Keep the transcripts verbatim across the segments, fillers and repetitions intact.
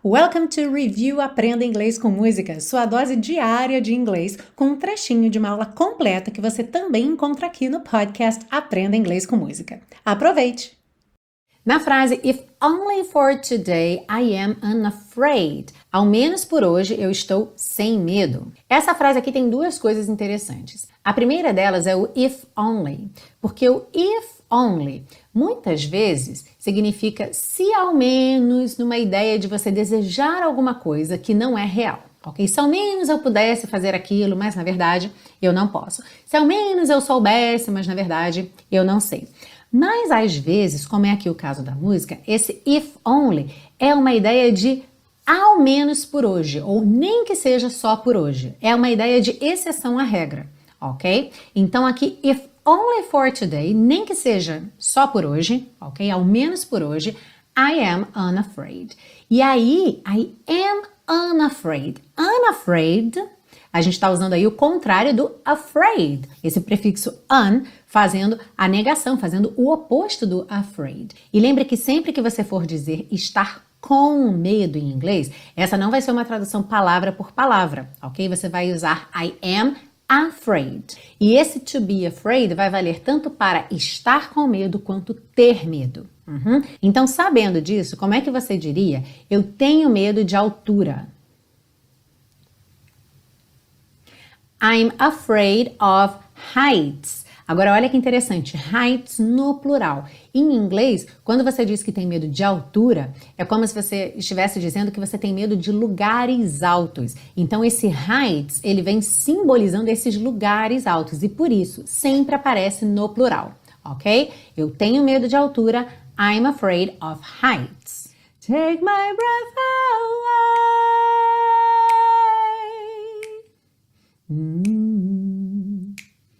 Welcome to Review Aprenda Inglês com Música, sua dose diária de inglês com um trechinho de uma aula completa que você também encontra aqui no podcast Aprenda Inglês com Música. Aproveite! Na frase If only for today I am unafraid, ao menos por hoje eu estou sem medo. Essa frase aqui tem duas coisas interessantes. A primeira delas é o if only, porque o if only muitas vezes significa se ao menos, numa ideia de você desejar alguma coisa que não é real. Ok? Se ao menos eu pudesse fazer aquilo, mas na verdade eu não posso. Se ao menos eu soubesse, mas na verdade eu não sei. Mas às vezes, como é aqui o caso da música, esse if only é uma ideia de ao menos por hoje, ou nem que seja só por hoje. É uma ideia de exceção à regra, ok? Então aqui, if only for today, nem que seja só por hoje, ok? Ao menos por hoje, I am unafraid. E aí, I am unafraid. Unafraid, a gente está usando aí o contrário do afraid, esse prefixo un, fazendo a negação, fazendo o oposto do afraid. E lembre que sempre que você for dizer estar com medo em inglês, essa não vai ser uma tradução palavra por palavra, ok? Você vai usar I am afraid. E esse to be afraid vai valer tanto para estar com medo quanto ter medo. Uhum. Então, sabendo disso, como é que você diria? Eu tenho medo de altura. I'm afraid of heights. Agora, olha que interessante, heights no plural. Em inglês, quando você diz que tem medo de altura, é como se você estivesse dizendo que você tem medo de lugares altos. Então, esse heights, ele vem simbolizando esses lugares altos e, por isso, sempre aparece no plural, ok? Eu tenho medo de altura, I'm afraid of heights. Take my breath away. Hum,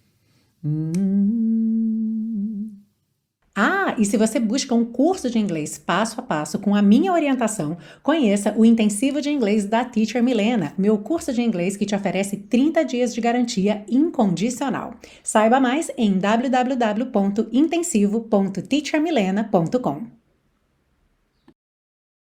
hum. Ah, e se você busca um curso de inglês passo a passo com a minha orientação, conheça o Intensivo de Inglês da Teacher Milena, meu curso de inglês que te oferece trinta dias de garantia incondicional. Saiba mais em w w w ponto intensivo ponto teacher milena ponto com.